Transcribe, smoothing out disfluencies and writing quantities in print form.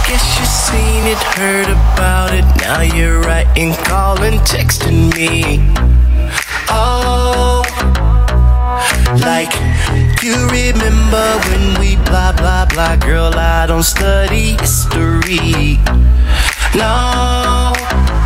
Guess you seen it, heard about it. Now you're writing, calling, texting me. Oh, like you remember when we blah blah blah. Girl, I don't study history. No,